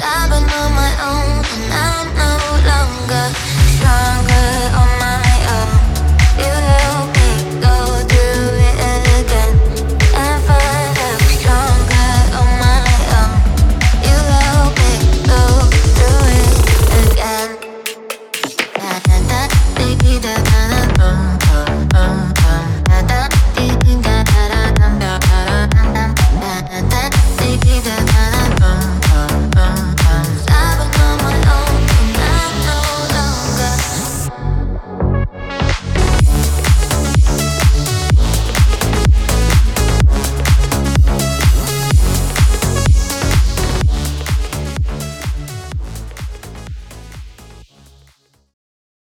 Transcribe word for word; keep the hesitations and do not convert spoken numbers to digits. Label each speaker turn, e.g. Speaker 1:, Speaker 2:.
Speaker 1: I've been on my own and I'm no longer stronger on my own. You help me go through it again and find out stronger on my own. You help me go through it again. Da da da, baby, da da da, boom boom.